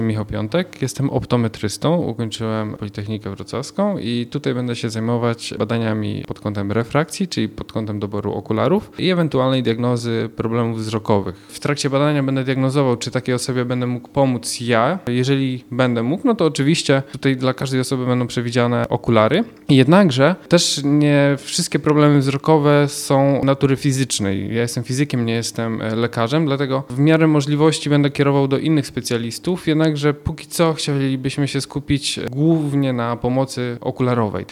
Michał Piątek, jestem optometrystą, ukończyłem Politechnikę Wrocławską i tutaj będę się zajmować badaniami pod kątem refrakcji, czyli pod kątem doboru okularów i ewentualnej diagnozy problemów wzrokowych. W trakcie badania będę diagnozował, czy takiej osobie będę mógł pomóc ja. Jeżeli będę mógł, no to oczywiście tutaj dla każdej osoby będą przewidziane okulary. Jednakże też nie wszystkie problemy wzrokowe są natury fizycznej. Ja jestem fizykiem, nie jestem lekarzem, dlatego w miarę możliwości będę kierował do innych specjalistów, jednakże póki co chcielibyśmy się skupić głównie na pomocy okularowej.